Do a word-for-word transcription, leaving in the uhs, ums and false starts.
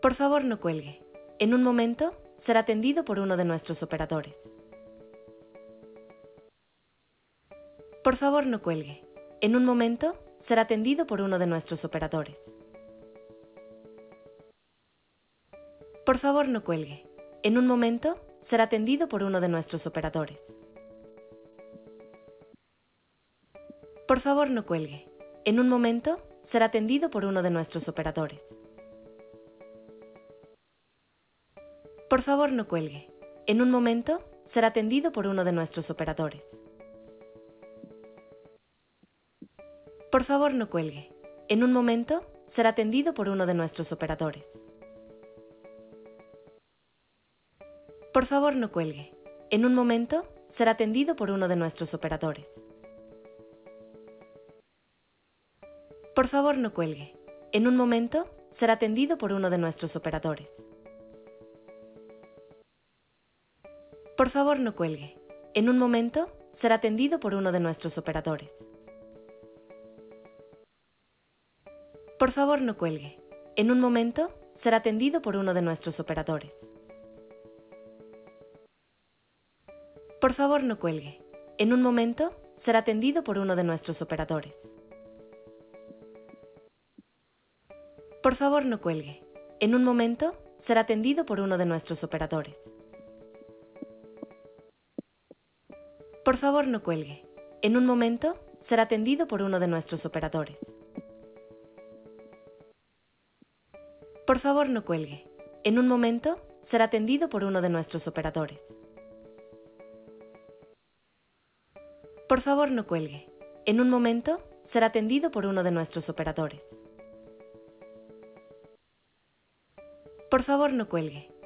Por favor, no cuelgue. En un momento, será atendido por uno de nuestros operadores. Por favor, no cuelgue. En un momento, será atendido por uno de nuestros operadores. Por favor, no cuelgue. En un momento, será atendido por uno de nuestros operadores. Por favor, no cuelgue. En un momento, será atendido por uno de nuestros operadores. Por favor, no cuelgue. En un momento, será atendido por uno de nuestros operadores. Por favor, no cuelgue. En un momento, será atendido por uno de nuestros operadores. Por favor, no cuelgue. En un momento, será atendido por uno de nuestros operadores. Por favor, no cuelgue. En un momento, será atendido por uno de nuestros operadores. Por favor, no cuelgue. En un momento, será atendido por uno de nuestros operadores. Por favor, no cuelgue. En un momento, será atendido por uno de nuestros operadores. Por favor, no cuelgue. En un momento, será atendido por uno de nuestros operadores. Por favor, no cuelgue. En un momento, será atendido por uno de nuestros operadores. Por favor, no cuelgue. En un momento, será atendido por uno de nuestros operadores. Por favor, no cuelgue. En un momento, será atendido por uno de nuestros operadores. Por favor, no cuelgue. En un momento, será atendido por uno de nuestros operadores. Por favor, no cuelgue.